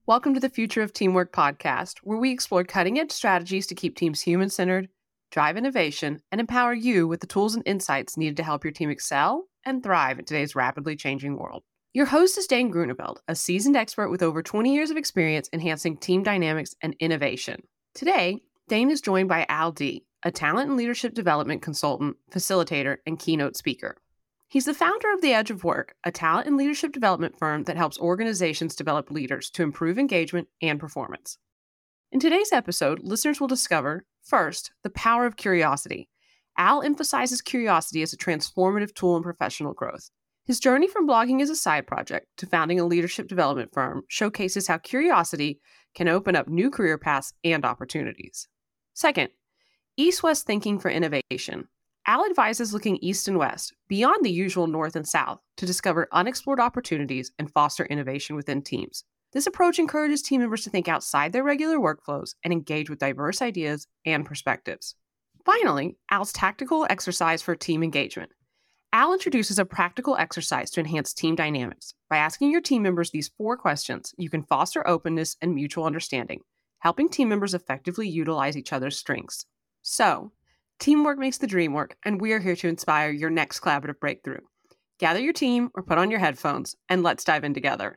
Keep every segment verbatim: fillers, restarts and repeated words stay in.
Welcome to the Future of Teamwork podcast, where we explore cutting-edge strategies to keep teams human-centered, drive innovation, and empower you with the tools and insights needed to help your team excel and thrive in today's rapidly changing world. Your host is Dane Grunewald, a seasoned expert with over twenty years of experience enhancing team dynamics and innovation. Today, Dane is joined by Al Dee, a talent and leadership development consultant, facilitator, and keynote speaker. He's the founder of The Edge of Work, a talent and leadership development firm that helps organizations develop leaders to improve engagement and performance. In today's episode, listeners will discover, first, the power of curiosity. Al emphasizes curiosity as a transformative tool in professional growth. His journey from blogging as a side project to founding a leadership development firm showcases how curiosity can open up new career paths and opportunities. Second, East-West thinking for innovation. Al advises looking east and west, beyond the usual north and south, to discover unexplored opportunities and foster innovation within teams. This approach encourages team members to think outside their regular workflows and engage with diverse ideas and perspectives. Finally, Al's tactical exercise for team engagement. Al introduces a practical exercise to enhance team dynamics. By asking your team members these four questions, you can foster openness and mutual understanding, helping team members effectively utilize each other's strengths. So, teamwork makes the dream work, and we are here to inspire your next collaborative breakthrough. Gather your team or put on your headphones, and let's dive in together.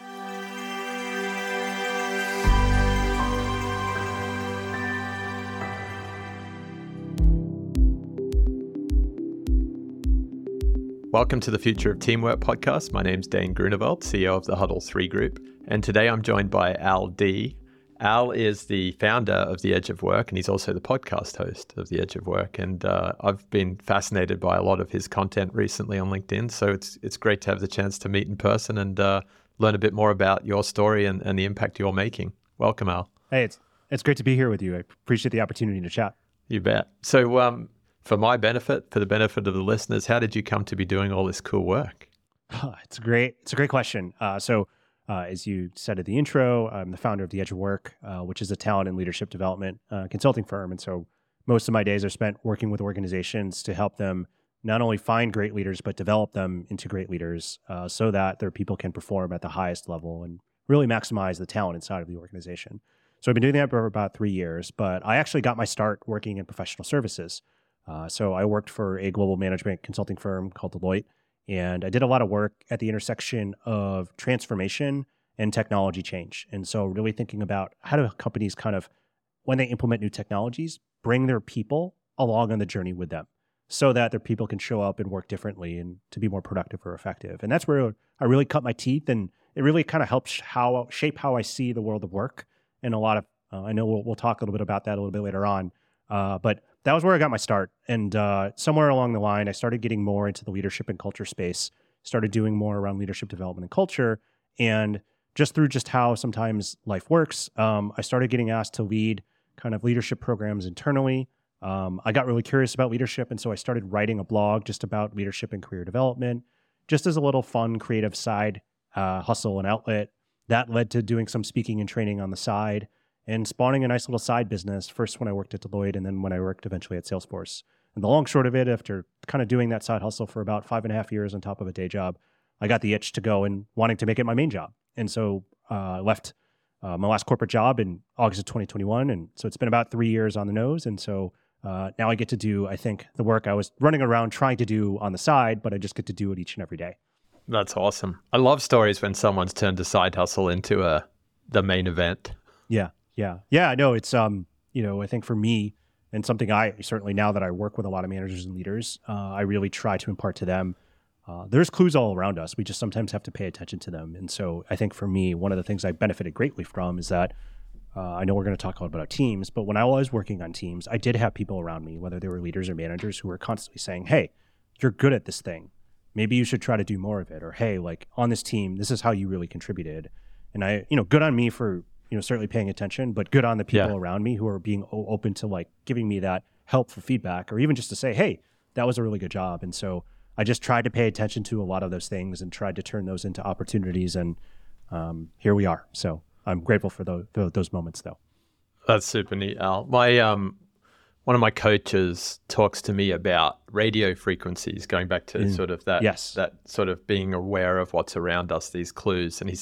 Welcome to the Future of Teamwork podcast. My name's Dane Grunewald, C E O of the Huddle three Group, and today I'm joined by Al Dee. Al is the founder of The Edge of Work, and he's also the podcast host of The Edge of Work. And uh, I've been fascinated by a lot of his content recently on LinkedIn, so it's it's great to have the chance to meet in person and uh, learn a bit more about your story and, and the impact you're making. Welcome, Al. Hey, it's it's great to be here with you. I appreciate the opportunity to chat. You bet. So um, for my benefit, for the benefit of the listeners, how did you come to be doing all this cool work? It's a great, it's a great question. Uh, so uh, as you said at the intro, I'm the founder of The Edge of Work, uh, which is a talent and leadership development uh, consulting firm. And so most of my days are spent working with organizations to help them not only find great leaders, but develop them into great leaders uh, so that their people can perform at the highest level and really maximize the talent inside of the organization. So I've been doing that for about three years, but I actually got my start working in professional services. Uh, so I worked for a global management consulting firm called Deloitte, and I did a lot of work at the intersection of transformation and technology change. And so really thinking about how do companies kind of, when they implement new technologies, bring their people along on the journey with them so that their people can show up and work differently and to be more productive or effective. And that's where I really cut my teeth, and it really kind of helps how shape how I see the world of work. And a lot of, uh, I know we'll, we'll talk a little bit about that a little bit later on, uh, but that was where I got my start. And uh, somewhere along the line, I started getting more into the leadership and culture space, started doing more around leadership development and culture. And just through just how sometimes life works, um, I started getting asked to lead kind of leadership programs internally. Um, I got really curious about leadership. And so I started writing a blog just about leadership and career development, just as a little fun, creative side uh, hustle and outlet. That led to doing some speaking and training on the side, and spawning a nice little side business, first when I worked at Deloitte and then when I worked eventually at Salesforce. And the long short of it, after kind of doing that side hustle for about five and a half years on top of a day job, I got the itch to go and wanting to make it my main job. And so uh, I left uh, my last corporate job in August of twenty twenty-one. And so it's been about three years on the nose. And so uh, now I get to do, I think, the work I was running around trying to do on the side, but I just get to do it each and every day. That's awesome. I love stories when someone's turned a side hustle into a the main event. Yeah. Yeah. Yeah, I know it's, um, you know, I think for me, and something I certainly now that I work with a lot of managers and leaders, uh, I really try to impart to them. Uh, there's clues all around us. We just sometimes have to pay attention to them. And so I think for me, one of the things I benefited greatly from is that uh, I know we're going to talk a lot about teams, but when I was working on teams, I did have people around me, whether they were leaders or managers, who were constantly saying, hey, you're good at this thing. Maybe you should try to do more of it. Or, hey, like on this team, this is how you really contributed. And I, you know, good on me for, you know, certainly paying attention, but good on the people yeah. around me who are being o- open to like giving me that helpful feedback, or even just to say, hey, that was a really good job. And so I just tried to pay attention to a lot of those things and tried to turn those into opportunities. And um, here we are. So I'm grateful for those, those moments though. That's super neat, Al. My, um, one of my coaches talks to me about radio frequencies, going back to mm. sort of that, yes. that sort of being aware of what's around us, these clues. And he's like,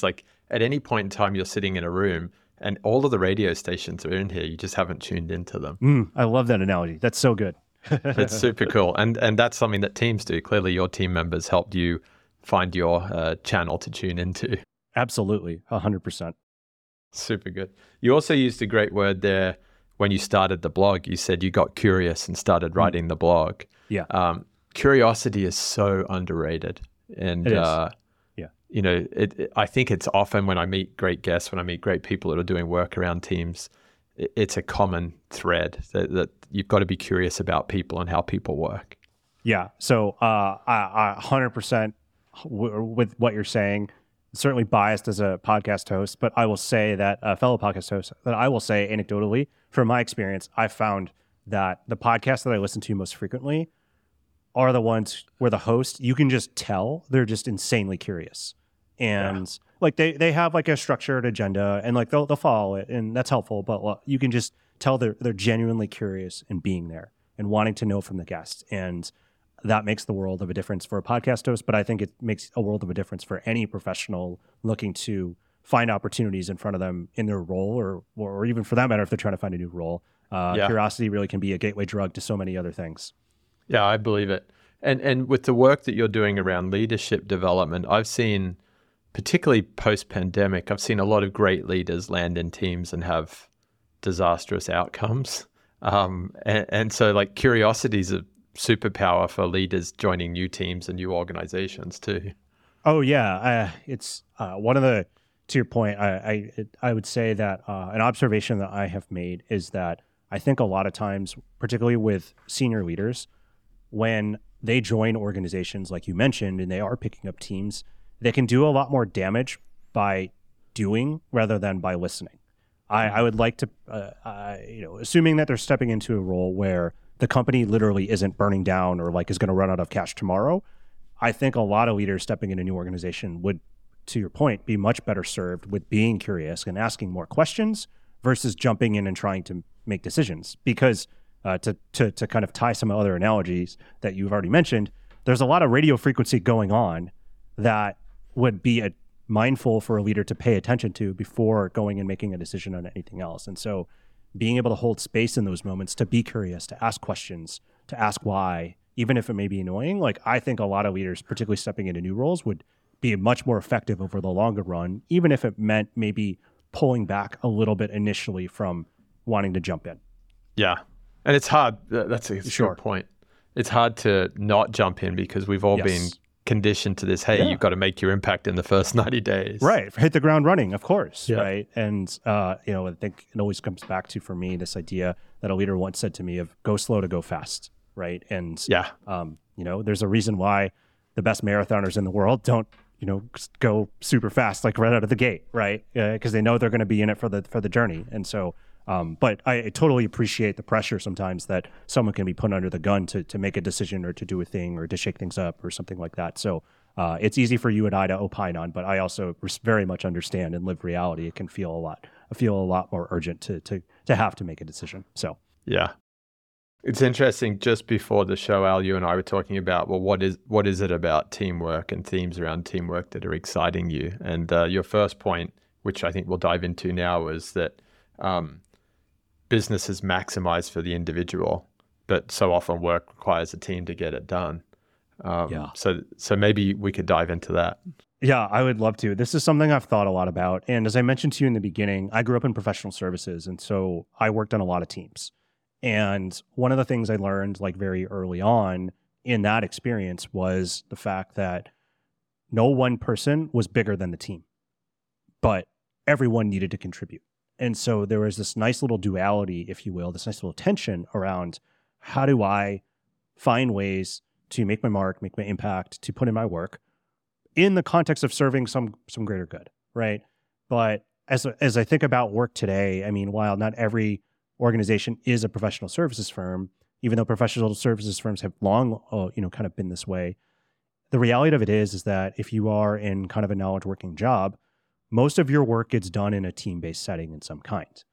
at any point in time you're sitting in a room and all of the radio stations are in here, you just haven't tuned into them. Mm, I love that analogy. That's so good. It's super cool. And and that's something that teams do. Clearly your team members helped you find your uh, channel to tune into. Absolutely. one hundred percent. Super good. You also used a great word there when you started the blog. You said you got curious and started writing mm. the blog. Yeah. Um, curiosity is so underrated. And, it is. Uh, yeah. you know, it, it, I think it's often when I meet great guests, when I meet great people that are doing work around teams, it, it's a common thread that, that you've got to be curious about people and how people work. Yeah. So uh, I, I one hundred percent w- with what you're saying. Certainly biased as a podcast host, but I will say that a fellow podcast host, that I will say anecdotally, from my experience, I found that the podcasts that I listen to most frequently are the ones where the host, you can just tell they're just insanely curious. And yeah. like they, they have like a structured agenda and like they'll, they'll follow it and that's helpful, but you can just tell they're, they're genuinely curious and being there and wanting to know from the guest. And that makes the world of a difference for a podcast host, but I think it makes a world of a difference for any professional looking to find opportunities in front of them in their role, or or even for that matter, if they're trying to find a new role. Uh, yeah. Curiosity really can be a gateway drug to so many other things. Yeah, I believe it. And and with the work that you're doing around leadership development, I've seen, particularly post-pandemic, I've seen a lot of great leaders land in teams and have disastrous outcomes. Um, and, and so like curiosity is a superpower for leaders joining new teams and new organizations too. Oh yeah, uh, it's uh, one of the. To your point, I I, it, I would say that uh, an observation that I have made is that I think a lot of times, particularly with senior leaders, when they join organizations like you mentioned, and they are picking up teams, they can do a lot more damage by doing rather than by listening. I, I would like to, uh, uh, you know, assuming that they're stepping into a role where the company literally isn't burning down or like is going to run out of cash tomorrow, I think a lot of leaders stepping in a new organization would, to your point, be much better served with being curious and asking more questions versus jumping in and trying to make decisions. Because uh, to, to, to kind of tie some other analogies that you've already mentioned, there's a lot of radio frequency going on that would be a, mindful for a leader to pay attention to before going and making a decision on anything else. And so being able to hold space in those moments, to be curious, to ask questions, to ask why, even if it may be annoying, like I think a lot of leaders, particularly stepping into new roles, would be much more effective over the longer run, even if it meant maybe pulling back a little bit initially from wanting to jump in. Yeah. And it's hard. That's a sure. good point. It's hard to not jump in because we've all yes. been conditioned to this, hey, yeah. you've got to make your impact in the first ninety days. Right. Hit the ground running, of course. Yeah. Right. And, uh, you know, I think it always comes back to, for me, this idea that a leader once said to me of go slow to go fast. Right. And, yeah, um, you know, there's a reason why the best marathoners in the world don't, you know, go super fast, like right out of the gate. Right. Because uh, they know they're going to be in it for the, for the journey. And so, Um, but I, I totally appreciate the pressure sometimes that someone can be put under the gun to to make a decision or to do a thing or to shake things up or something like that. So uh, it's easy for you and I to opine on, but I also very much understand and live reality. It can feel a lot, I feel a lot more urgent to to to have to make a decision. So yeah, it's interesting. Just before the show, Al, you and I were talking about, well, what is what is it about teamwork and themes around teamwork that are exciting you? And uh, your first point, which I think we'll dive into now, is that um, business is maximized for the individual, but so often work requires a team to get it done. Um, yeah. So, so maybe we could dive into that. Yeah, I would love to. This is something I've thought a lot about. And as I mentioned to you in the beginning, I grew up in professional services. And so I worked on a lot of teams. And one of the things I learned like very early on in that experience was the fact that no one person was bigger than the team, but everyone needed to contribute. And so there was this nice little duality, if you will, this nice little tension around how do I find ways to make my mark, make my impact, to put in my work in the context of serving some some greater good, right? But as as I think about work today, I mean, while not every organization is a professional services firm, even though professional services firms have long, uh, you know, kind of been this way, the reality of it is, is that if you are in kind of a knowledge working job, most of your work gets done in a team-based setting in some kind.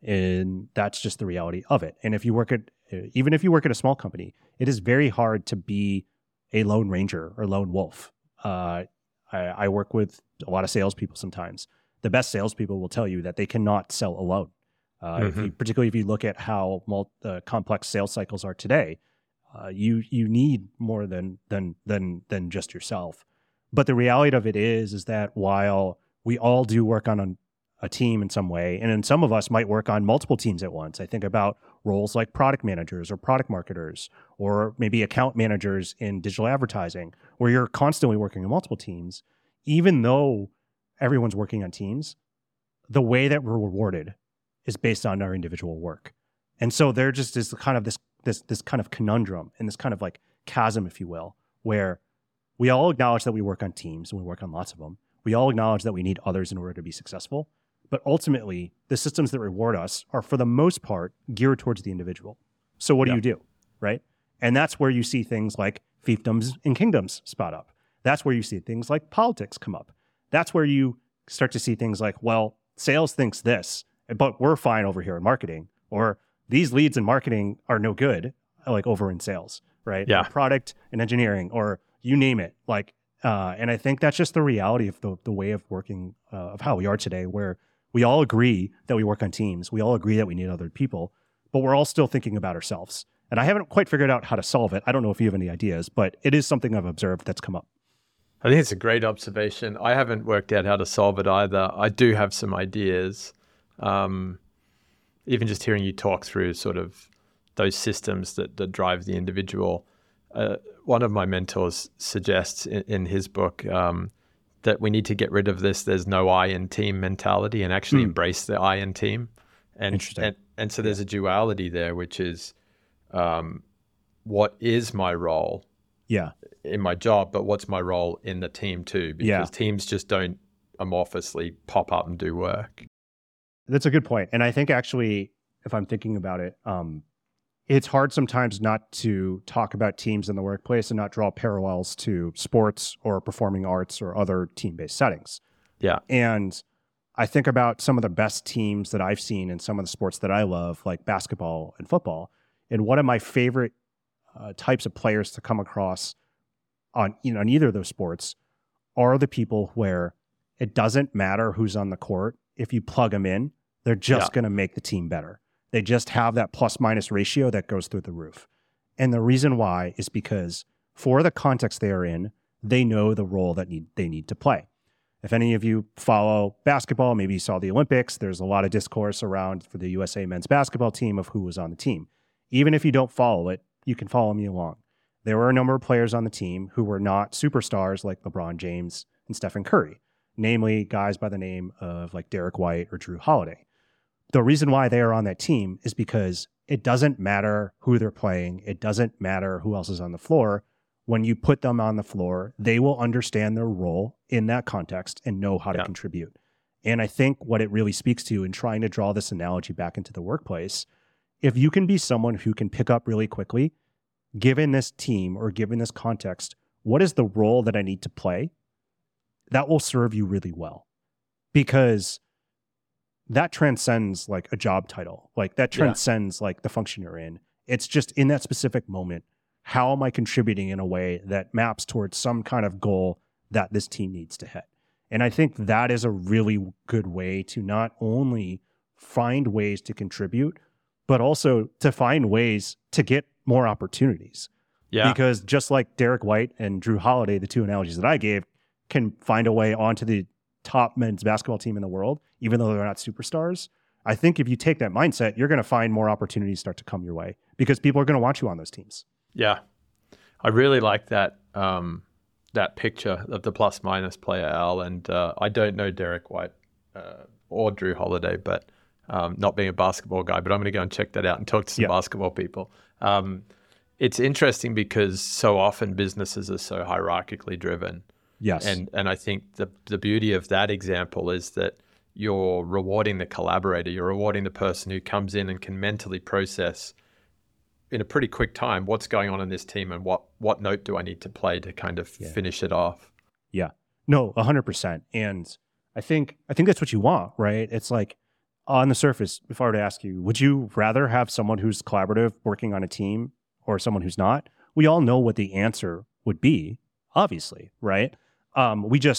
And that's just the reality of it. And if you work at, even if you work at a small company, it is very hard to be a lone ranger or lone wolf. Uh, I, I work with a lot of salespeople sometimes. the best salespeople will tell you that they cannot sell alone. Uh, mm-hmm. if you, particularly if you look at how mul- uh, complex sales cycles are today, uh, you you need more than than than than just yourself. But the reality of it is, is that while we all do work on a, a team in some way, and then some of us might work on multiple teams at once. I think about roles like product managers or product marketers, or maybe account managers in digital advertising, where you're constantly working on multiple teams. Even though everyone's working on teams, the way that we're rewarded is based on our individual work. And so there just is kind of this this this kind of conundrum and this kind of like chasm, if you will, where we all acknowledge that we work on teams and we work on lots of them. We all acknowledge that we need others in order to be successful. But ultimately, the systems that reward us are, for the most part, geared towards the individual. So what do yeah. you do, right? And that's where you see things like fiefdoms and kingdoms spot up. That's where you see things like politics come up. That's where you start to see things like, well, sales thinks this, but we're fine over here in marketing. Or these leads in marketing are no good, like over in sales, right? Yeah. Or product and engineering, or you name it. Like, uh, and I think that's just the reality of the, the way of working, uh, of how we are today, where we all agree that we work on teams. We all agree that we need other people, but we're all still thinking about ourselves. And I haven't quite figured out how to solve it. I don't know if you have any ideas, but it is something I've observed that's come up. I think it's a great observation. I haven't worked out how to solve it either. I do have some ideas. Um, even just hearing you talk through sort of those systems that, that drive the individual. Uh, one of my mentors suggests in, in his book um, that we need to get rid of this "there's no I in team" mentality and actually mm. embrace the I in team. And, Interesting. And, and so there's a duality there, which is um, what is my role yeah. in my job, but what's my role in the team too? Because yeah. teams just don't amorphously pop up and do work. That's a good point. And I think actually, if I'm thinking about it, um, it's hard sometimes not to talk about teams in the workplace and not draw parallels to sports or performing arts or other team-based settings. Yeah. And I think about some of the best teams that I've seen in some of the sports that I love, like basketball and football. And one of my favorite uh, types of players to come across on, you know, on either of those sports are the people where it doesn't matter who's on the court. If you plug them in, they're just yeah. going to make the team better. They just have that plus minus ratio that goes through the roof. And the reason why is because for the context they are in, they know the role that need, they need to play. If any of you follow basketball, maybe you saw the Olympics, there's a lot of discourse around for the U S A men's basketball team of who was on the team. Even if you don't follow it, you can follow me along. There were a number of players on the team who were not superstars like LeBron James and Stephen Curry, namely guys by the name of like Derek White or Drew Holiday. The reason why they are on that team is because it doesn't matter who they're playing. It doesn't matter who else is on the floor. When you put them on the floor, they will understand their role in that context and know how to yeah. contribute. And I think what it really speaks to in trying to draw this analogy back into the workplace, if you can be someone who can pick up really quickly, given this team or given this context, what is the role that I need to play? That will serve you really well, because that transcends like a job title. Like that transcends yeah. like the function you're in. It's just in that specific moment, how am I contributing in a way that maps towards some kind of goal that this team needs to hit? And I think that is a really good way to not only find ways to contribute, but also to find ways to get more opportunities. Yeah. Because just like Derek White and Drew Holiday, the two analogies that I gave, can find a way onto the top men's basketball team in the world, even though they're not superstars. I think if you take that mindset, you're going to find more opportunities start to come your way because people are going to want you on those teams. Yeah. I really like that um, that picture of the plus minus player, Al. And uh, I don't know Derek White uh, or Drew Holiday, but um, not being a basketball guy, but I'm going to go and check that out and talk to some yeah. basketball people. Um, it's interesting because so often businesses are so hierarchically driven. Yes. And and I think the the beauty of that example is that you're rewarding the collaborator. You're rewarding the person who comes in and can mentally process in a pretty quick time what's going on in this team and what what note do I need to play to kind of yeah. finish it off. Yeah. No, one hundred percent. And I think I think that's what you want, right? It's like on the surface, if I were to ask you, would you rather have someone who's collaborative working on a team or someone who's not? We all know what the answer would be, obviously, right? Um, we just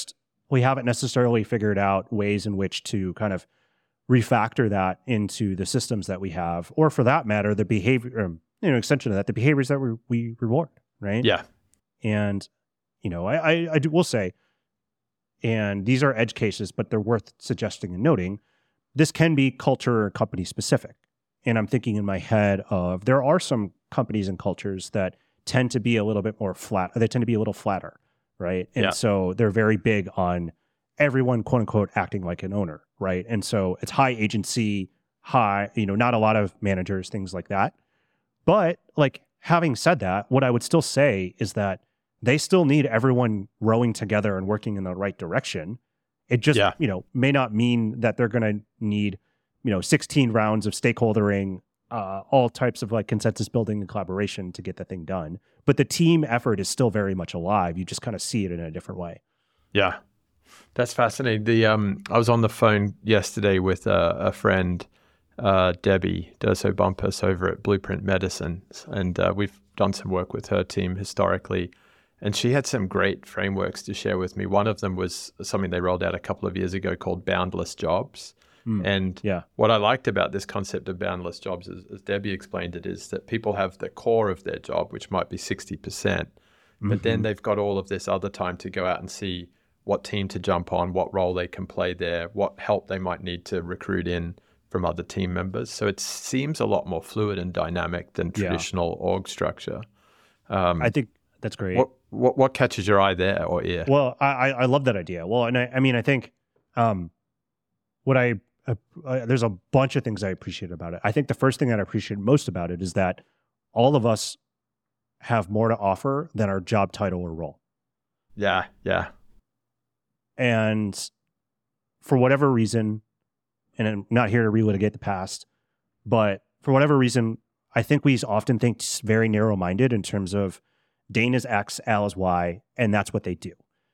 we haven't necessarily figured out ways in which to kind of refactor that into the systems that we have, or for that matter, the behavior, um, you know, extension of that, the behaviors that we, we reward, right? Yeah. And, you know, I, I, I do, will say, and these are edge cases, but they're worth suggesting and noting, this can be culture or company specific. And I'm thinking in my head of, there are some companies and cultures that tend to be a little bit more flat, they tend to be a little flatter, right? And Yeah. so they're very big on everyone, quote unquote, acting like an owner, right? And so it's high agency, high, you know, not a lot of managers, things like that. But like, having said that, what I would still say is that they still need everyone rowing together and working in the right direction. It just, Yeah. you know, may not mean that they're going to need, you know, sixteen rounds of stakeholdering, uh, all types of like consensus building and collaboration to get the thing done. But the team effort is still very much alive. You just kind of see it in a different way. Yeah. That's fascinating. The um, I was on the phone yesterday with a, a friend, uh, Debbie Durso Bumpus over at Blueprint Medicine, and uh, we've done some work with her team historically, and she had some great frameworks to share with me. One of them was something they rolled out a couple of years ago called boundless jobs. Mm, and yeah. what I liked about this concept of boundless jobs, is, as Debbie explained it, is that people have the core of their job, which might be sixty percent, but mm-hmm. then they've got all of this other time to go out and see what team to jump on, what role they can play there, what help they might need to recruit in from other team members. So it seems a lot more fluid and dynamic than traditional yeah. org structure. Um, I think that's great. What, what what catches your eye there or ear? Well, I I love that idea. Well, and I, I mean, I think um, what I uh, uh, there's a bunch of things I appreciate about it. I think the first thing that I appreciate most about it is that all of us have more to offer than our job title or role. Yeah, yeah. And for whatever reason, and I'm not here to relitigate the past, but for whatever reason, I think we often think very narrow-minded in terms of Dane is X, Al is Y, and that's what they do.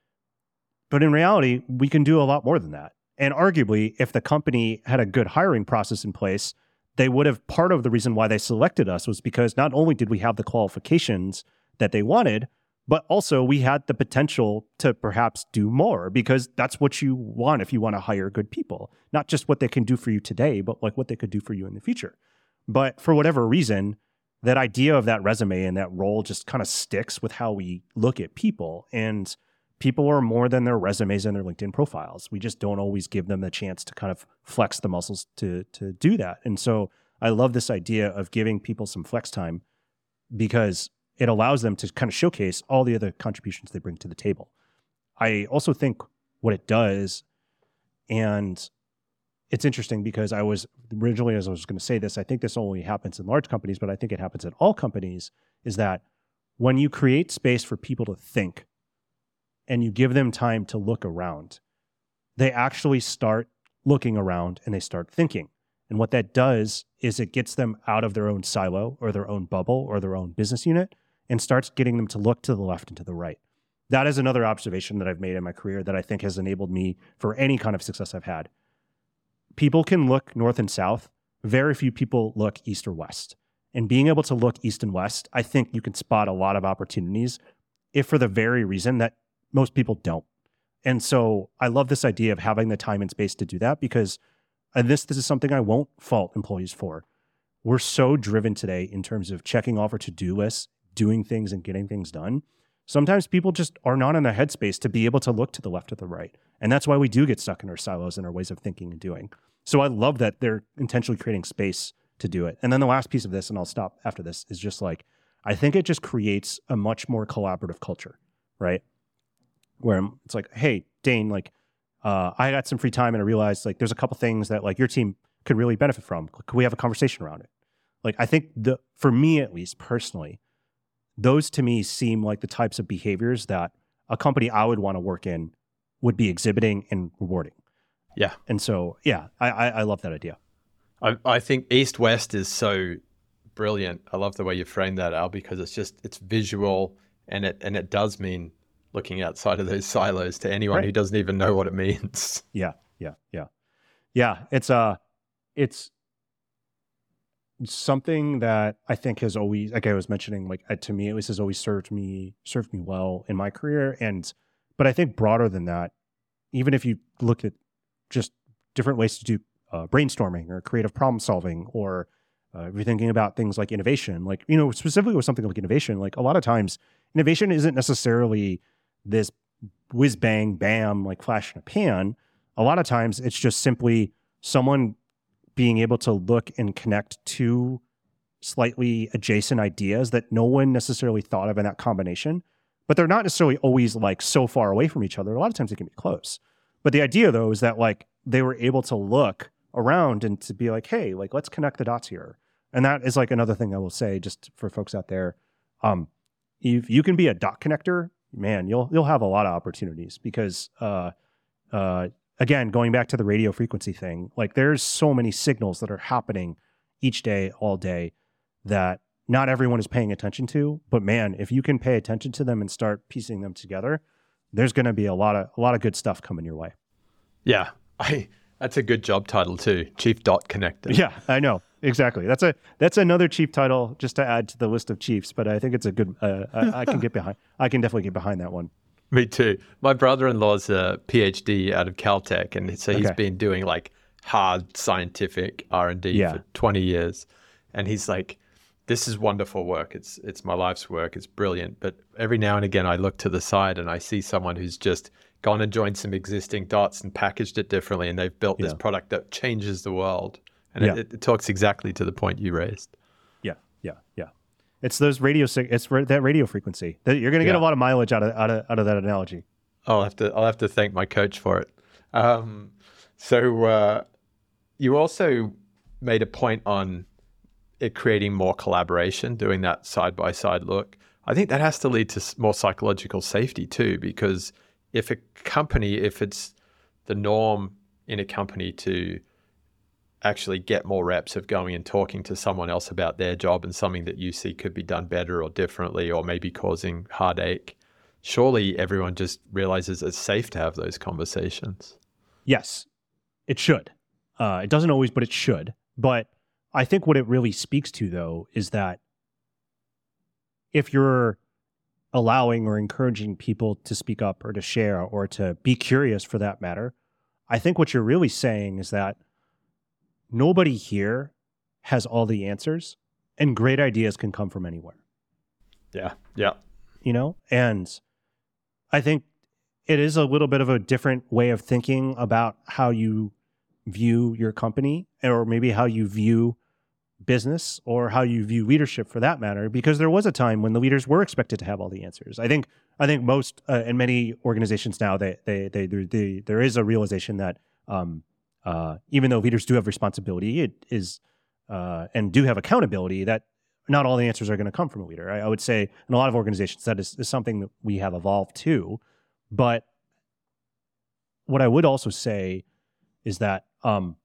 But in reality, we can do a lot more than that. And arguably, if the company had a good hiring process in place, they would have, part of the reason why they selected us was because not only did we have the qualifications that they wanted, but also we had the potential to perhaps do more, because that's what you want if you want to hire good people. Not just what they can do for you today, but like what they could do for you in the future. But for whatever reason, that idea of that resume and that role just kind of sticks with how we look at people. And people are more than their resumes and their LinkedIn profiles. We just don't always give them the chance to kind of flex the muscles to to do that. And so I love this idea of giving people some flex time, because it allows them to kind of showcase all the other contributions they bring to the table. I also think what it does, and it's interesting because I was originally, as I was going to say this, I think this only happens in large companies, but I think it happens at all companies, is that when you create space for people to think and you give them time to look around, they actually start looking around and they start thinking. And what that does is it gets them out of their own silo or their own bubble or their own business unit and starts getting them to look to the left and to the right. That is another observation that I've made in my career that I think has enabled me for any kind of success I've had. People can look north and south. Very few people look east or west. And being able to look east and west, I think you can spot a lot of opportunities, if for the very reason that most people don't. And so I love this idea of having the time and space to do that, because and this, this is something I won't fault employees for. We're so driven today in terms of checking off our to-do lists, doing things and getting things done. Sometimes people just are not in the headspace to be able to look to the left or the right. And that's why we do get stuck in our silos and our ways of thinking and doing. So I love that they're intentionally creating space to do it. And then the last piece of this, and I'll stop after this, is just like, I think it just creates a much more collaborative culture, right? Where it's like, hey, Dane, like, uh, I got some free time and I realized like there's a couple things that like your team could really benefit from. Could we have a conversation around it? Like, I think the, for me at least personally, those to me seem like the types of behaviors that a company I would want to work in would be exhibiting and rewarding. Yeah. And so, yeah, I, I, I love that idea. I, I think East-West is so brilliant. I love the way you frame that, Al, because it's just, it's visual, and it and it does mean looking outside of those silos to anyone right. who doesn't even know what it means. Yeah, yeah, yeah. Yeah, it's uh it's something that I think has always, like I was mentioning, like to me at least, has always served me served me well in my career. And but I think broader than that, even if you look at just different ways to do uh, brainstorming or creative problem solving, or uh, if you're thinking about things like innovation, like, you know, specifically with something like innovation, like a lot of times innovation isn't necessarily this whiz bang, bam, like flash in a pan. A lot of times it's just simply someone being able to look and connect two slightly adjacent ideas that no one necessarily thought of in that combination, but they're not necessarily always like so far away from each other. A lot of times they can be close. But the idea though is that like they were able to look around and to be like, hey, like let's connect the dots here. And that is like another thing I will say just for folks out there. Um, if you can be a dot connector, man, you'll you'll have a lot of opportunities because uh, uh, again, going back to the radio frequency thing, like there's so many signals that are happening each day, all day, that not everyone is paying attention to. But man, if you can pay attention to them and start piecing them together, there's going to be a lot of a lot of good stuff coming your way. Yeah, I that's a good job title too, Chief Dot Connector. Yeah, I know exactly. That's a that's another chief title just to add to the list of chiefs. But I think it's a good. Uh, I, I can get behind. I can definitely get behind that one. Me too. My brother-in-law's a PhD out of Caltech, and so he's okay. been doing like hard scientific R and D yeah. for twenty years, and he's like, this is wonderful work. It's it's my life's work. It's brilliant. But every now and again, I look to the side and I see someone who's just gone and joined some existing dots and packaged it differently, and they've built this yeah. product that changes the world. And yeah. it, it talks exactly to the point you raised. Yeah, yeah, yeah. It's those radio. It's that radio frequency. You're going to get yeah. a lot of mileage out of out of out of that analogy. I'll have to I'll have to thank my coach for it. Um, so uh, you also made a point on it creating more collaboration, doing that side-by-side look. I think that has to lead to more psychological safety too, because if a company, if it's the norm in a company to actually get more reps of going and talking to someone else about their job and something that you see could be done better or differently or maybe causing heartache, surely everyone just realizes it's safe to have those conversations. Yes, it should. Uh, it doesn't always, but it should. But I think what it really speaks to, though, is that if you're allowing or encouraging people to speak up or to share or to be curious for that matter, I think what you're really saying is that nobody here has all the answers and great ideas can come from anywhere. Yeah, yeah. You know, and I think it is a little bit of a different way of thinking about how you view your company or maybe how you view business or how you view leadership for that matter, because there was a time when the leaders were expected to have all the answers. I think I think most uh, in many organizations now they they they, they, they there is a realization that um, uh, even though leaders do have responsibility, it is uh, and do have accountability, that not all the answers are going to come from a leader. I, I would say in a lot of organizations that is, is something that we have evolved to. But what I would also say is that um,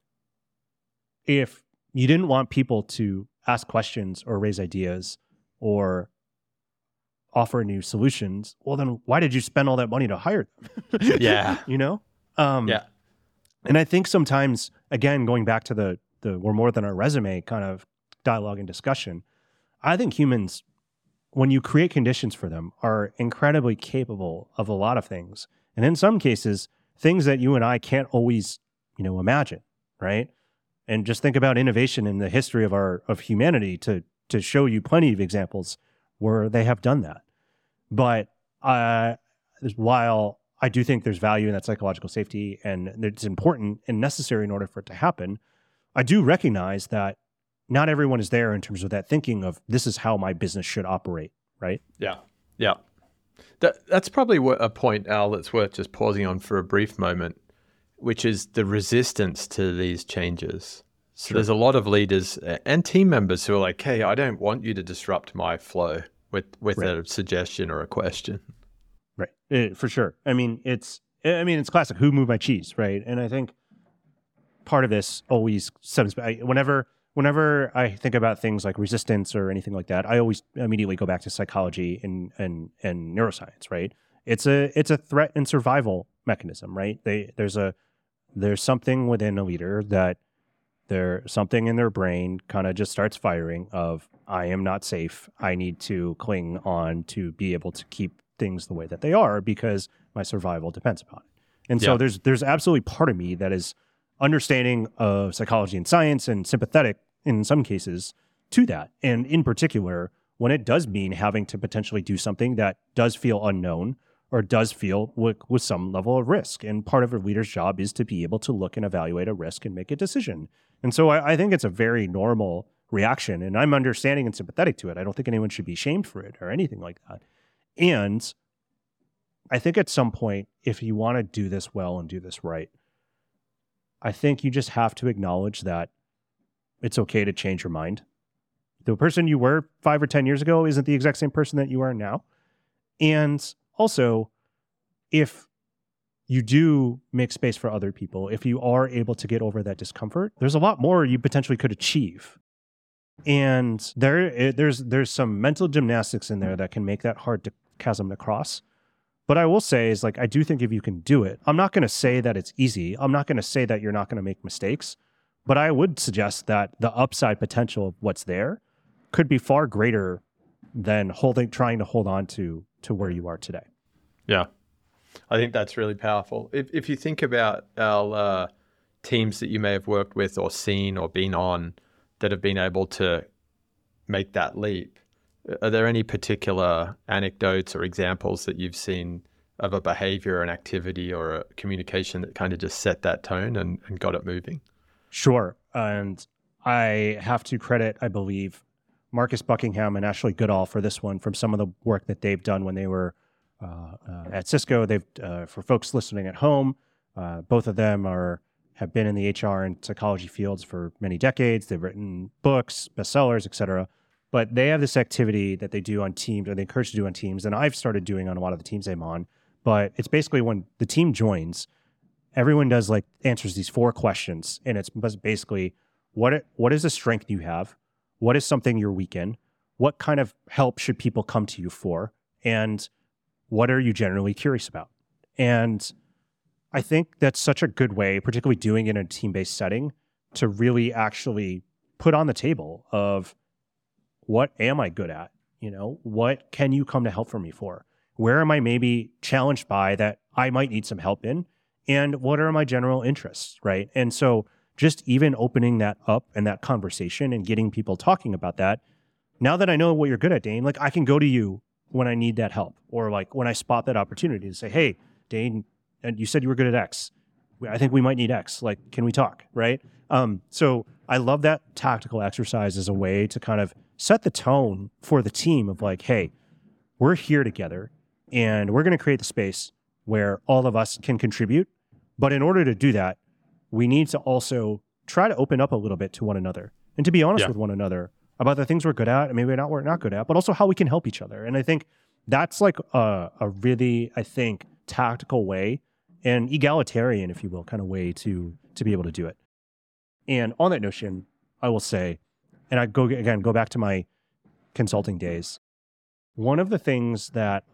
if you didn't want people to ask questions or raise ideas or offer new solutions, well, then why did you spend all that money to hire them? Yeah. You know? Um, yeah. And I think sometimes, again, going back to the, the we're more than our resume kind of dialogue and discussion, I think humans, when you create conditions for them, are incredibly capable of a lot of things. And in some cases, things that you and I can't always, you know, imagine, right? And just think about innovation in the history of our of humanity to to show you plenty of examples where they have done that. But uh, while I do think there's value in that psychological safety and it's important and necessary in order for it to happen, I do recognize that not everyone is there in terms of that thinking of this is how my business should operate, right? Yeah, yeah. That that's probably a point, Al, that's worth just pausing on for a brief moment, which is the resistance to these changes. So sure. There's a lot of leaders and team members who are like, hey, I don't want you to disrupt my flow with, with right. a suggestion or a question. Right, it, for sure. I mean, it's I mean, it's classic, who moved my cheese, right? And I think part of this always stems back, whenever, whenever I think about things like resistance or anything like that, I always immediately go back to psychology and, and, and neuroscience, right? It's a it's a threat and survival mechanism, right? They there's a there's something within a leader that there something in their brain kind of just starts firing of I am not safe. I need to cling on to be able to keep things the way that they are because my survival depends upon it. And so Yeah. there's there's absolutely part of me that is understanding of psychology and science and sympathetic in some cases to that. And in particular, when it does mean having to potentially do something that does feel unknown or does feel with, with some level of risk. And part of a leader's job is to be able to look and evaluate a risk and make a decision. And so I, I think it's a very normal reaction, and I'm understanding and sympathetic to it. I don't think anyone should be shamed for it or anything like that. And I think at some point, if you want to do this well and do this right, I think you just have to acknowledge that it's okay to change your mind. The person you were five or ten years ago isn't the exact same person that you are now. And also, if you do make space for other people, if you are able to get over that discomfort, there's a lot more you potentially could achieve. And there, there's there's some mental gymnastics in there that can make that hard to chasm to cross. But I will say is like, I do think if you can do it, I'm not going to say that it's easy. I'm not going to say that you're not going to make mistakes, but I would suggest that the upside potential of what's there could be far greater than holding, trying to hold on to, to where you are today. Yeah. I think that's really powerful. If if you think about our uh, teams that you may have worked with or seen or been on that have been able to make that leap, are there any particular anecdotes or examples that you've seen of a behavior, an activity, or a communication that kind of just set that tone and, and got it moving? Sure. And I have to credit, I believe, Marcus Buckingham and Ashley Goodall for this one from some of the work that they've done when they were uh, uh, at Cisco. They've, uh, for folks listening at home, uh, both of them are have been in the H R and psychology fields for many decades. They've written books, bestsellers, et cetera. But they have this activity that they do on teams, or they encourage to do on teams, and I've started doing on a lot of the teams I'm on. But it's basically when the team joins, everyone does like answers these four questions, and it's basically what what is the strength you have, what is something you're weak in, what kind of help should people come to you for, and what are you generally curious about. And I think that's such a good way, particularly doing it in a team-based setting, to really actually put on the table of what am I good at? You know, what can you come to help for me for? Where am I maybe challenged by that I might need some help in? And what are my general interests, right? And so just even opening that up and that conversation and getting people talking about that, now that I know what you're good at, Dane, like I can go to you when I need that help, or like when I spot that opportunity to say, hey, Dane, and you said you were good at X. I think we might need X. Like, can we talk, right? Um, so I love that tactical exercise as a way to kind of set the tone for the team of like, hey, we're here together and we're going to create the space where all of us can contribute. But in order to do that, we need to also try to open up a little bit to one another and to be honest yeah. with one another about the things we're good at and maybe not we're not good at, but also how we can help each other. And I think that's like a, a really, I think, tactical way and egalitarian, if you will, kind of way to to be able to do it. And on that notion, I will say, and I go again, go back to my consulting days. One of the things that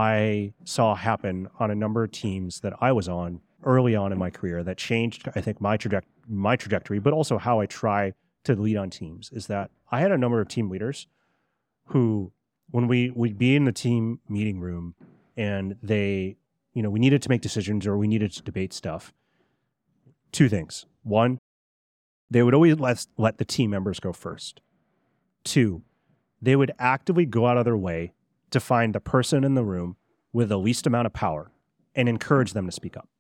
I saw happen on a number of teams that I was on early on in my career that changed, I think, my traje- my trajectory, but also how I try to lead on teams, is that I had a number of team leaders who, when we would be in the team meeting room and they, you know, we needed to make decisions or we needed to debate stuff, two things. One, they would always let, let the team members go first. Two, they would actively go out of their way to find the person in the room with the least amount of power and encourage them to speak up.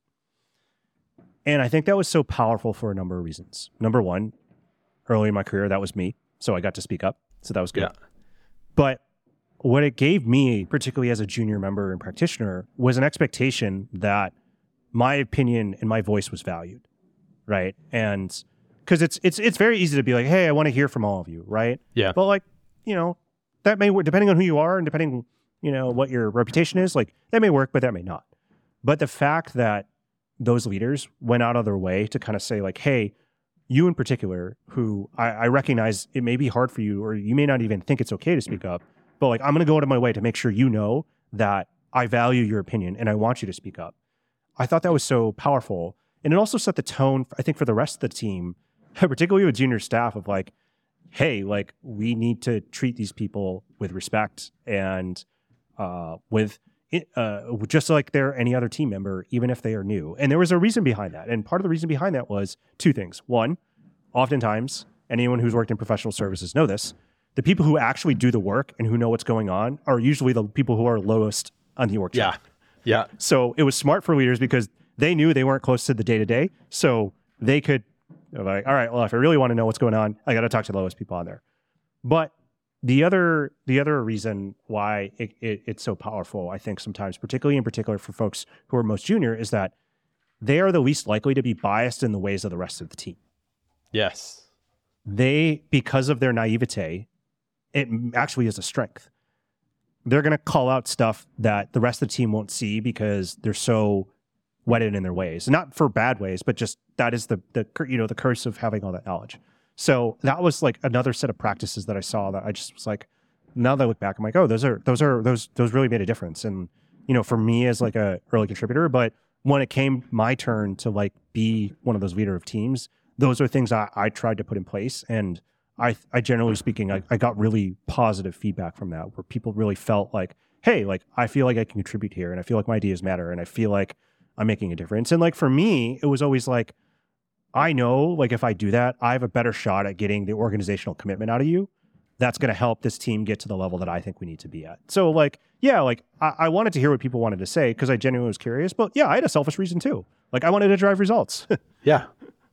And I think that was so powerful for a number of reasons. Number one, early in my career, that was me. So I got to speak up. So that was good. Yeah. But what it gave me, particularly as a junior member and practitioner, was an expectation that my opinion and my voice was valued, right? And because it's it's it's very easy to be like, hey, I want to hear from all of you, right? Yeah. But like, you know, that may work depending on who you are and depending, you know, what your reputation is. Like that may work, but that may not. But the fact that those leaders went out of their way to kind of say like, hey, you in particular, who I, I recognize it may be hard for you, or you may not even think it's okay to speak up, but like, I'm going to go out of my way to make sure you know that I value your opinion and I want you to speak up. I thought that was so powerful. And it also set the tone, I think, for the rest of the team, particularly with junior staff, of like, hey, like we need to treat these people with respect and uh, with uh, just like they're any other team member, even if they are new. And there was a reason behind that. And part of the reason behind that was two things. One, oftentimes, anyone who's worked in professional services know this, the people who actually do the work and who know what's going on are usually the people who are lowest on the org chart. Yeah. Yeah. So it was smart for leaders because they knew they weren't close to the day-to-day. So they could, like, all right, well, if I really want to know what's going on, I got to talk to the lowest people on there. But the other the other reason why it, it, it's so powerful, I think sometimes, particularly in particular for folks who are most junior, is that they are the least likely to be biased in the ways of the rest of the team. Yes. They, because of their naivete, it actually is a strength. They're going to call out stuff that the rest of the team won't see because they're so wedded in their ways. Not for bad ways, but just that is the the you know the curse of having all that knowledge. So that was like another set of practices that I saw that I just was like, now that I look back, I'm like, oh, those are those are those those really made a difference. And you know, for me as like a early contributor, but when it came my turn to like be one of those leader of teams, those are things I, I tried to put in place. And I, I generally speaking, I, I got really positive feedback from that, where people really felt like, hey, like I feel like I can contribute here, and I feel like my ideas matter, and I feel like I'm making a difference. And like for me, it was always like, I know like if I do that, I have a better shot at getting the organizational commitment out of you. That's going to help this team get to the level that I think we need to be at. So like, yeah, like I, I wanted to hear what people wanted to say because I genuinely was curious, but yeah, I had a selfish reason too. Like I wanted to drive results. Yeah.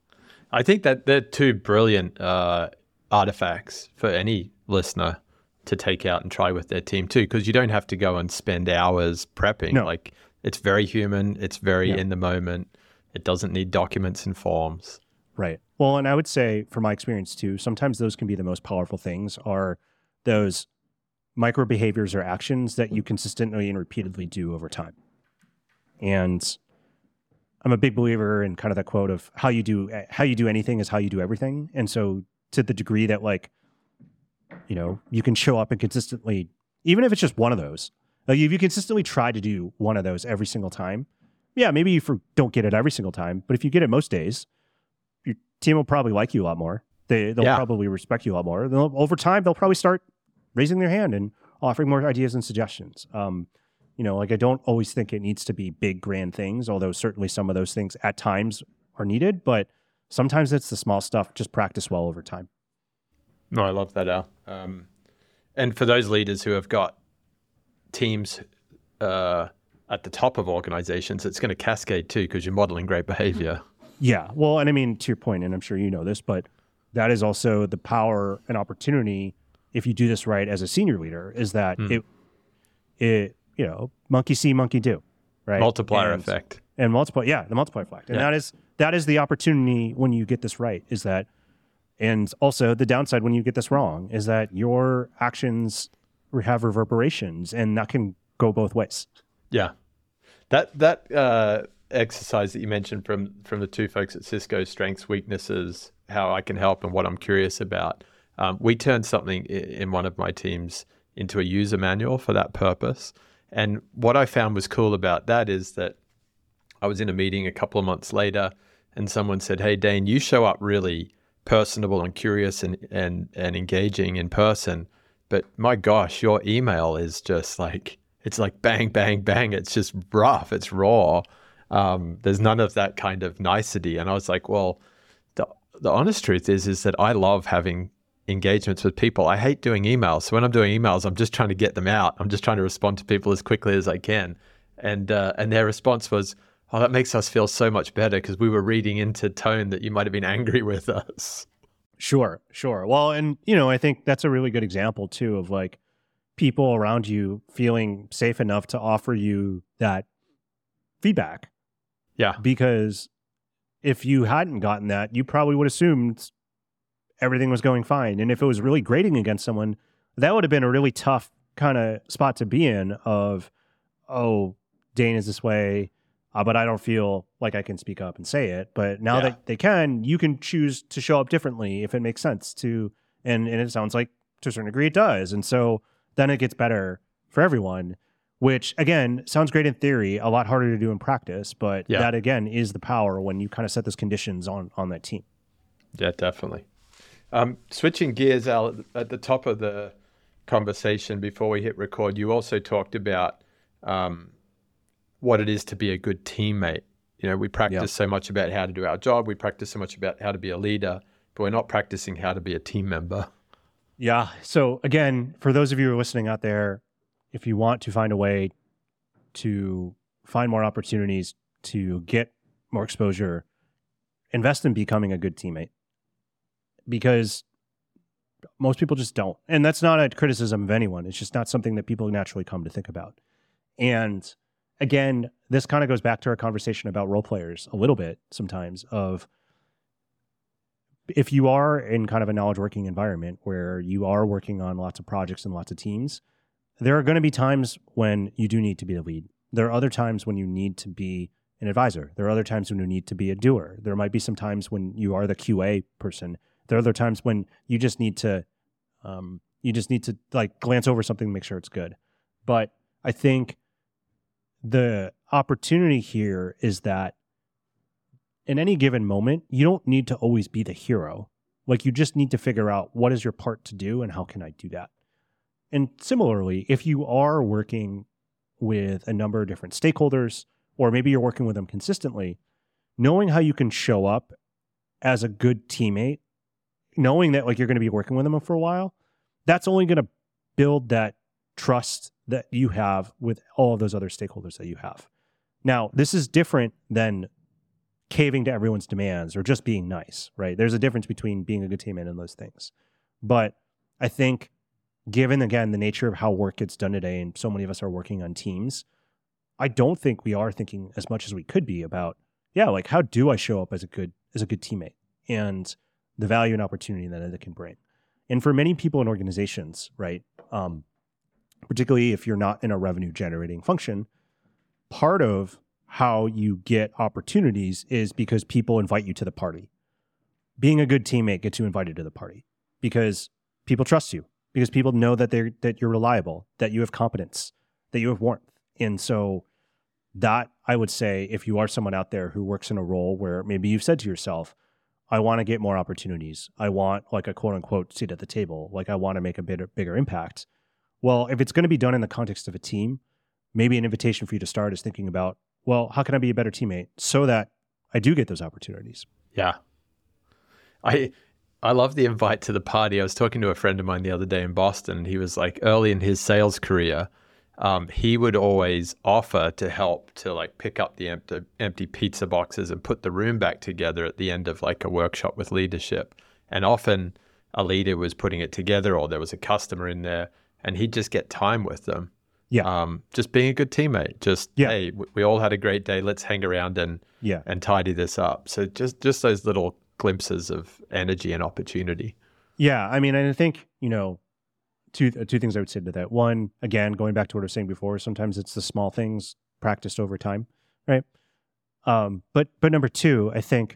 I think that they're two brilliant uh, artifacts for any listener to take out and try with their team too, because you don't have to go and spend hours prepping. No. Like it's very human. It's very Yeah. in the moment. It doesn't need documents and forms. Right. Well, and I would say from my experience too, sometimes those can be the most powerful things are those micro behaviors or actions that you consistently and repeatedly do over time. And I'm a big believer in kind of that quote of how you do how you do anything is how you do everything. And so to the degree that like, you know, you can show up and consistently, even if it's just one of those, like if you consistently try to do one of those every single time, yeah, maybe you for, don't get it every single time, but if you get it most days, your team will probably like you a lot more. They, they'll Yeah. probably respect you a lot more. They'll, over time, they'll probably start raising their hand and offering more ideas and suggestions. Um, you know, like I don't always think it needs to be big, grand things, although certainly some of those things at times are needed, but sometimes it's the small stuff. Just practice well over time. No, I love that, Al. Um, and for those leaders who have got teams uh, at the top of organizations, it's going to cascade too because you're modeling great behavior. Yeah. Well, and I mean, to your point, and I'm sure you know this, but that is also the power and opportunity if you do this right as a senior leader, is that mm. it, it, you know, monkey see, monkey do, right? Multiplier and, effect. And multiply, yeah, the multiplier effect. And yeah. that is, that is the opportunity when you get this right, is that, and also the downside when you get this wrong is that your actions have reverberations, and that can go both ways. Yeah. That, that, uh, exercise that you mentioned from from the two folks at Cisco, strengths, weaknesses, how I can help and what I'm curious about. Um, we turned something in one of my teams into a user manual for that purpose. And what I found was cool about that is that I was in a meeting a couple of months later and someone said, hey, Dane, you show up really personable and curious and, and, and engaging in person. But my gosh, your email is just like, it's like bang, bang, bang. It's just rough. It's raw. Um, there's none of that kind of nicety. And I was like, well, the the honest truth is, is that I love having engagements with people. I hate doing emails. So when I'm doing emails, I'm just trying to get them out. I'm just trying to respond to people as quickly as I can. And uh, and their response was, oh, that makes us feel so much better because we were reading into tone that you might have been angry with us. Sure, sure. Well, and, you know, I think that's a really good example too of like people around you feeling safe enough to offer you that feedback. Yeah. Because if you hadn't gotten that, you probably would have assumed everything was going fine. And if it was really grating against someone, that would have been a really tough kind of spot to be in of, oh, Dane is this way, uh, but I don't feel like I can speak up and say it. But now yeah. that they can, you can choose to show up differently if it makes sense to. And, and it sounds like to a certain degree it does. And so then it gets better for everyone. Which, again, sounds great in theory, a lot harder to do in practice, but yeah. that, again, is the power when you kind of set those conditions on, on that team. Yeah, definitely. Um, switching gears, Al, at the top of the conversation before we hit record, you also talked about um, what it is to be a good teammate. You know, we practice Yeah. so much about how to do our job. We practice so much about how to be a leader, but we're not practicing how to be a team member. Yeah. So again, for those of you who are listening out there, if you want to find a way to find more opportunities to get more exposure, invest in becoming a good teammate, because most people just don't. And that's not a criticism of anyone. It's just not something that people naturally come to think about. And again, this kind of goes back to our conversation about role players a little bit sometimes of, if you are in kind of a knowledge working environment where you are working on lots of projects and lots of teams, there are going to be times when you do need to be the lead. There are other times when you need to be an advisor. There are other times when you need to be a doer. There might be some times when you are the Q A person. There are other times when you just need to, um, you just need to like glance over something and make sure it's good. But I think the opportunity here is that in any given moment, you don't need to always be the hero. Like, you just need to figure out what is your part to do and how can I do that? And similarly, if you are working with a number of different stakeholders, or maybe you're working with them consistently, knowing how you can show up as a good teammate, knowing that like you're going to be working with them for a while, that's only going to build that trust that you have with all of those other stakeholders that you have. Now, this is different than caving to everyone's demands or just being nice, right? There's a difference between being a good teammate and those things. But I think given, again, the nature of how work gets done today, and so many of us are working on teams, I don't think we are thinking as much as we could be about, yeah, like how do I show up as a good as a good teammate and the value and opportunity that it can bring. And for many people in organizations, right, um, particularly if you're not in a revenue generating function, part of how you get opportunities is because people invite you to the party. Being a good teammate gets you invited to the party because people trust you, because people know that they're that you're reliable, that you have competence, that you have warmth. And so that, I would say, if you are someone out there who works in a role where maybe you've said to yourself, I want to get more opportunities, I want like a quote unquote seat at the table, like I want to make a bit bigger impact. Well, if it's going to be done in the context of a team, maybe an invitation for you to start is thinking about, well, how can I be a better teammate so that I do get those opportunities? Yeah. I I love the invite to the party. I was talking to a friend of mine the other day in Boston, and he was like, early in his sales career, um, he would always offer to help to like pick up the empty, empty pizza boxes and put the room back together at the end of like a workshop with leadership. And often a leader was putting it together, or there was a customer in there, and he'd just get time with them. Yeah. Um, just being a good teammate. Just, yeah. hey, we all had a great day. Let's hang around and yeah. and tidy this up. So just, just those little glimpses of energy and opportunity. Yeah. I mean, I think, you know, two two things I would say to that. One, again, going back to what I was saying before, sometimes it's the small things practiced over time, right? Um, but but number two, I think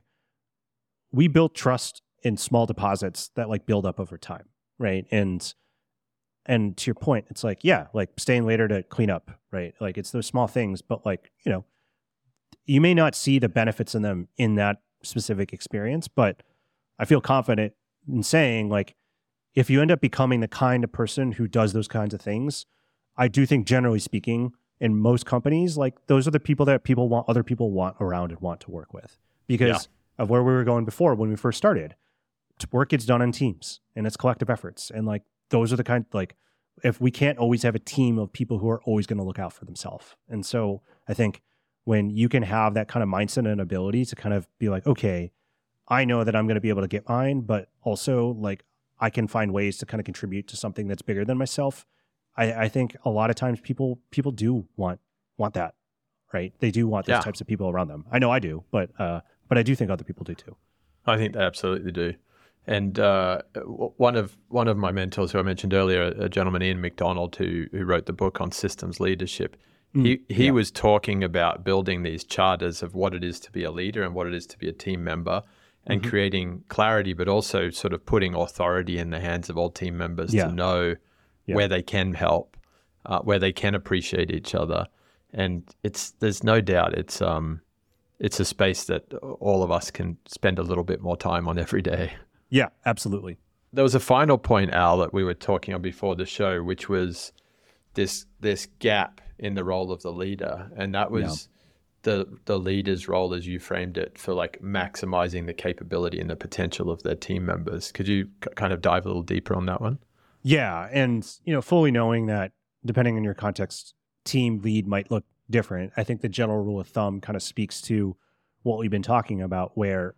we built trust in small deposits that like build up over time, right? And and to your point, it's like, yeah, like staying later to clean up, right? Like it's those small things, but like, you know, you may not see the benefits in them in that specific experience, but I feel confident in saying like, if you end up becoming the kind of person who does those kinds of things, I do think generally speaking, in most companies, like those are the people that people want, other people want around and want to work with because yeah. of where we were going before when we first started. Work gets done on teams and it's collective efforts. And like, those are the kind, like, if we can't always have a team of people who are always going to look out for themselves. And so I think when you can have that kind of mindset and ability to kind of be like, okay, I know that I'm going to be able to get mine, but also like, I can find ways to kind of contribute to something that's bigger than myself. I, I think a lot of times people people do want want that, right? They do want those yeah. types of people around them. I know I do, but uh, but I do think other people do too. I think they absolutely do. And uh, one of one of my mentors, who I mentioned earlier, a gentleman, Ian McDonald, who who wrote the book on systems leadership, mm, he he yeah. was talking about building these charters of what it is to be a leader and what it is to be a team member. And mm-hmm. creating clarity, but also sort of putting authority in the hands of all team members yeah. to know yeah. where they can help, uh, where they can appreciate each other. And it's there's no doubt it's um it's a space that all of us can spend a little bit more time on every day. Yeah, absolutely. There was a final point, Al, that we were talking on before the show, which was this this gap in the role of the leader. And that was Yeah. the the leader's role as you framed it, for like maximizing the capability and the potential of their team members. Could you c- kind of dive a little deeper on that one? Yeah. And, you know, fully knowing that depending on your context, team lead might look different. I think the general rule of thumb kind of speaks to what we've been talking about, where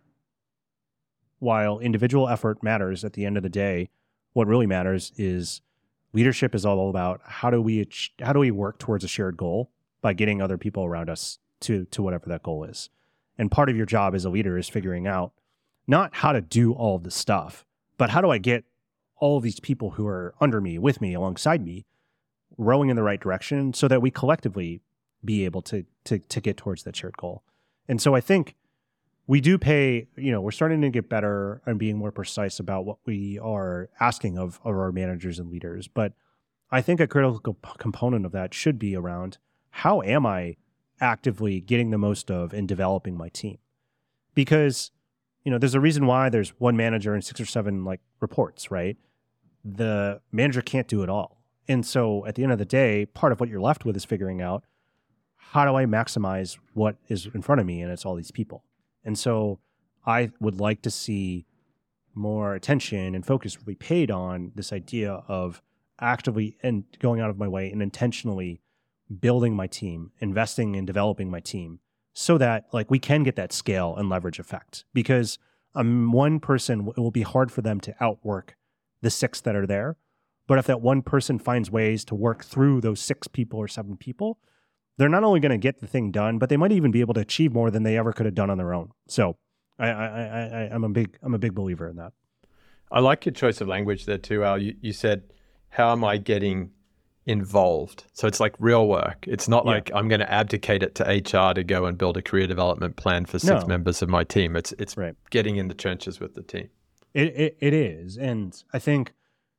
while individual effort matters, at the end of the day, what really matters is leadership is all about how do we ach- how do we work towards a shared goal by getting other people around us to to whatever that goal is. And part of your job as a leader is figuring out not how to do all of this stuff, but how do I get all of these people who are under me, with me, alongside me, rowing in the right direction so that we collectively be able to to to get towards that shared goal. And so I think we do pay, you know, we're starting to get better and being more precise about what we are asking of, of our managers and leaders. But I think a critical p- component of that should be around how am I actively getting the most of and developing my team? Because, you know, there's a reason why there's one manager and six or seven like reports, right? The manager can't do it all. And so at the end of the day, part of what you're left with is figuring out, how do I maximize what is in front of me? And it's all these people. And so I would like to see more attention and focus be paid on this idea of actively and going out of my way and intentionally building my team, investing in developing my team, so that like we can get that scale and leverage effect. Because um, one person, it will be hard for them to outwork the six that are there. But if that one person finds ways to work through those six people or seven people, they're not only going to get the thing done, but they might even be able to achieve more than they ever could have done on their own. So I, I, I, I'm a big, I'm a big believer in that. I like your choice of language there too, Al. You, you said, how am I getting involved? So it's like real work. It's not Yeah. like I'm going to abdicate it to H R to go and build a career development plan for six No. members of my team. It's it's Right. getting in the trenches with the team. It, it it is. And I think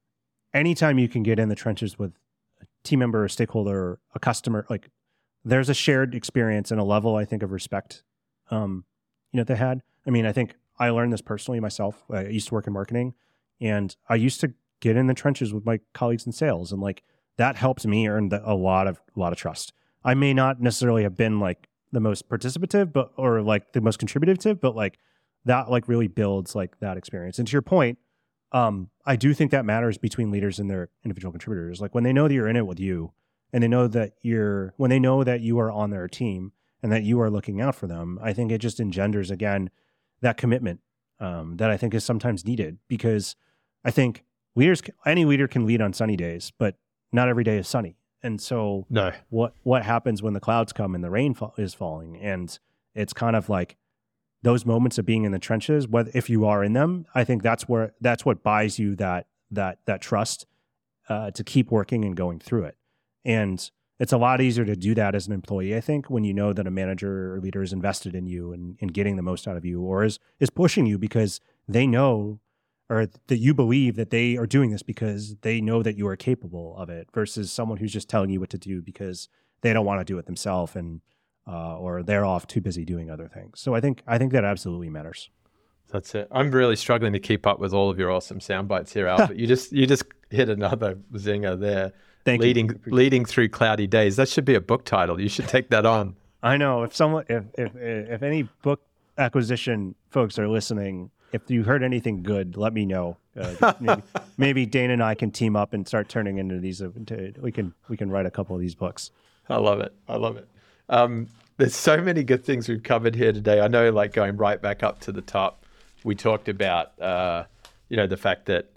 anytime you can get in the trenches with a team member, a stakeholder, a customer, like there's a shared experience and a level, I think, of respect, um, you know, they had. I mean, I think I learned this personally myself. I used to work in marketing, and I used to get in the trenches with my colleagues in sales, and like that helped me earn the, a lot of a lot of trust. I may not necessarily have been like the most participative, but or like the most contributive, but like that like really builds like that experience. And to your point, um, I do think that matters between leaders and their individual contributors. Like when they know that you're in it with you, and they know that you're when they know that you are on their team and that you are looking out for them, I think it just engenders again that commitment um, that I think is sometimes needed, because I think leaders, any leader can lead on sunny days, but not every day is sunny. And so No. what what happens when the clouds come and the rain fa- is falling? And it's kind of like those moments of being in the trenches, whether if you are in them, I think that's where that's what buys you that that that trust uh, to keep working and going through it. And it's a lot easier to do that as an employee, I think, when you know that a manager or leader is invested in you and, and getting the most out of you, or is is pushing you because they know, or that you believe that they are doing this because they know that you are capable of it, versus someone who's just telling you what to do because they don't want to do it themselves and uh, or they're off too busy doing other things. So I think I think that absolutely matters. That's it. I'm really struggling to keep up with all of your awesome sound bites here, Al, but you just you just hit another zinger there. Thank leading, you. Leading through cloudy days. That should be a book title. You should take that on. I know if someone, if, if, if any book acquisition folks are listening, if you heard anything good, let me know. Uh, maybe, maybe Dane and I can team up and start turning into these. Into, we can, we can write a couple of these books. I love it. I love it. Um, there's so many good things we've covered here today. I know, like going right back up to the top, we talked about, uh, you know, the fact that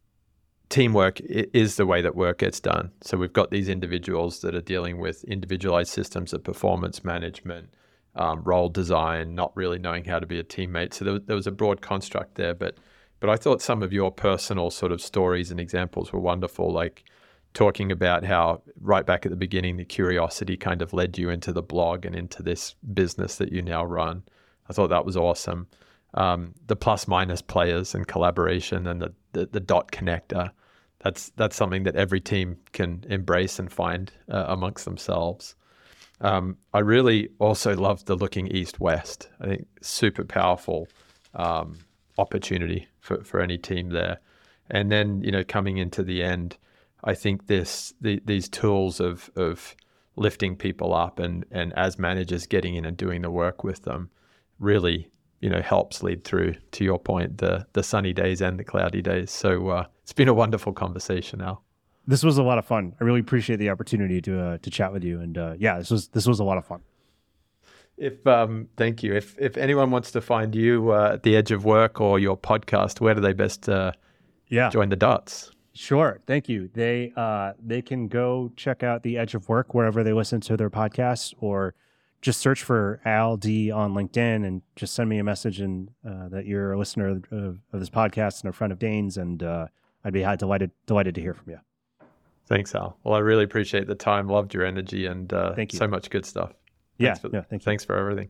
teamwork is the way that work gets done. So we've got these individuals that are dealing with individualized systems of performance management, um, role design, not really knowing how to be a teammate. So there, there was a broad construct there, but but I thought some of your personal sort of stories and examples were wonderful, like talking about how right back at the beginning, the curiosity kind of led you into the blog and into this business that you now run. I thought that was awesome. Um, the plus minus players and collaboration and the, the, the dot connector. That's that's something that every team can embrace and find uh, amongst themselves. Um, I really also love the looking east-west. I think super powerful um, opportunity for, for any team there. And then, you know, coming into the end, I think this the, these tools of of lifting people up and, and as managers getting in and doing the work with them really, you know, helps lead through, to your point, the the sunny days and the cloudy days. So uh, it's been a wonderful conversation, Al. This was a lot of fun. I really appreciate the opportunity to uh, to chat with you. And uh, yeah, this was this was a lot of fun. If um, thank you. If if anyone wants to find you uh, at the Edge of Work or your podcast, where do they best uh, yeah. join the dots? Sure. Thank you. They uh, they can go check out the Edge of Work wherever they listen to their podcasts, or just search for Al D on LinkedIn and just send me a message and uh, that you're a listener of, of, of this podcast and a friend of Dane's, and uh, I'd be delighted delighted to hear from you. Thanks, Al. Well, I really appreciate the time. Loved your energy and uh, thank you. So much good stuff. Yeah, thanks for, yeah, thank you. Thanks for everything.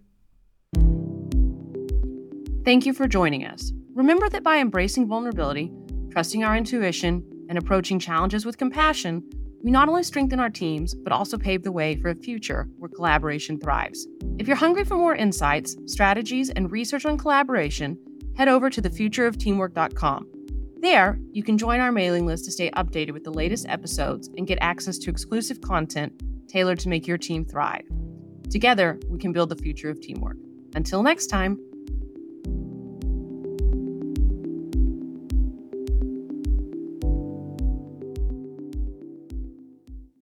Thank you for joining us. Remember that by embracing vulnerability, trusting our intuition, and approaching challenges with compassion, we not only strengthen our teams, but also pave the way for a future where collaboration thrives. If you're hungry for more insights, strategies, and research on collaboration, head over to the future of teamwork dot com. There, you can join our mailing list to stay updated with the latest episodes and get access to exclusive content tailored to make your team thrive. Together, we can build the future of teamwork. Until next time.